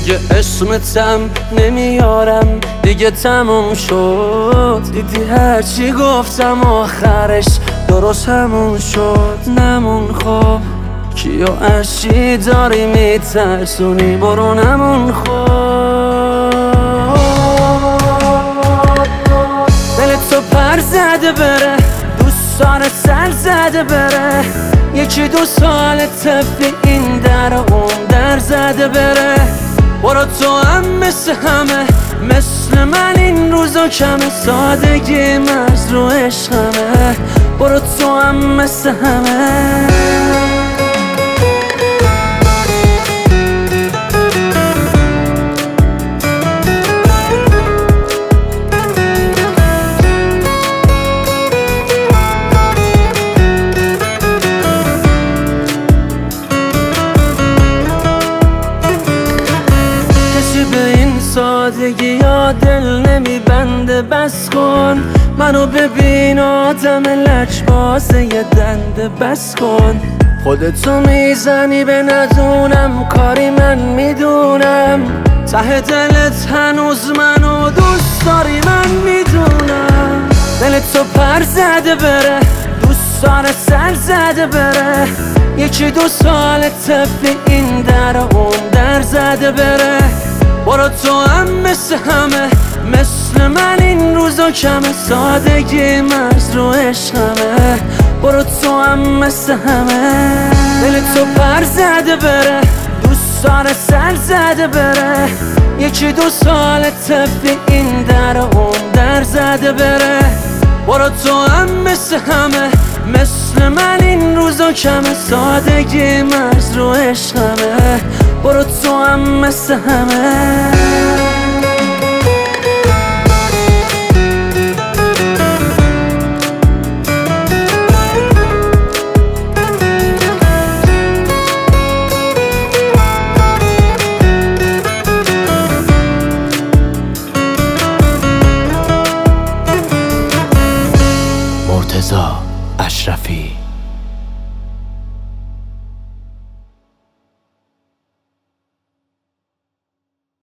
دیگه اسمتم نمیارم، دیگه تموم شد. دیدی هرچی گفتم آخرش درست همون شد. نمون خب کیو اشی داری میترسونی، برو نمون خب. دلت پر زده بره، دوستان سر زده بره، یکی دو سال طبی این در اون در زده بره. برو تو هم مثل همه، مثل من این روزا کمه، سادگی مرز رو عشقمه. برو تو هم مثل همه. به این سادگی یا دل نمیبنده، بس کن منو ببین آدم لجبازه یه دنده. بس کن خودتو میزنی به ندونم، کاری من میدونم. ته دلت هنوز منو دوست داری من میدونم. دلتو پر زده بره، دوستان سر زده بره، یکی دو سال طبی این در اون در زده بره. برو تو هم مثل همه، مثل من این روزا کمه، سادگی مرز رو عشقمه. برو تو هم مثل همه. دلتو پر زده بره، دوستان سر زده بره، یکی دو سال طبی این در اون در زده بره. برو تو هم مثل همه، مثل من این روزا کمه، سادگی مرز رو عشقمه. برو تو هم مثل همه. مرتضی اشرفی